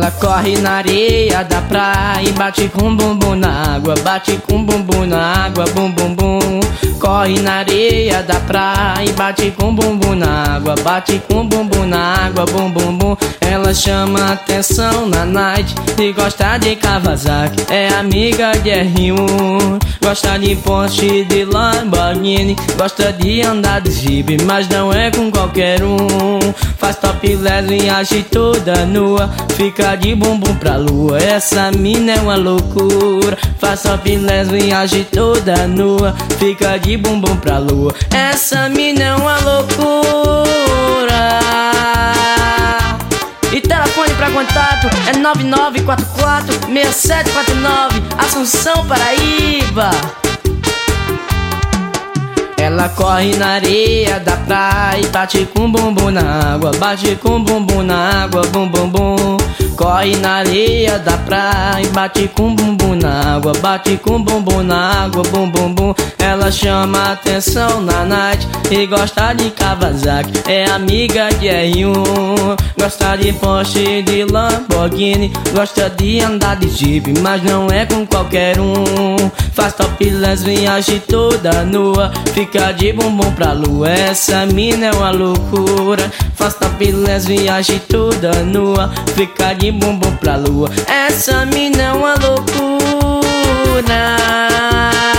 Ela corre na areia da praia e bate com bumbum na água, bate com bumbum na água, bum bum bum. Corre na areia da praia e bate com bumbum na água, bate com bumbum na água, bum bum bum. Ela chama atenção na night e gosta de Kawasaki, é amiga de R1. Gosta de Porsche, de Lamborghini, gosta de andar de Jeep, mas não é com qualquer um. Faz topless, viaja toda nua, fica de bumbum pra lua, essa mina é uma loucura. Faz topless, viaja toda nua, fica de bumbum pra lua, essa mina é uma loucura. E telefone pra contato é 9944-6749, Assunção, Paraíba. Ela corre na areia da praia e bate com bumbum na água, bate com bumbum na água, bum bum bum. Corre na areia da praia e bate com bumbum na água, bate com bumbum na água, bum bum bum. Ela chama atenção na night e gosta de Kawasaki, é amiga de R1. Gosta de Porsche, de Lamborghini, gosta de andar de Jeep, mas não é com qualquer um. Faz topless, viaja toda nua, fica de bumbum pra lua, essa mina é uma loucura. Faz topless, viaja toda nua, fica de bumbum pra lua, essa mina é uma loucura.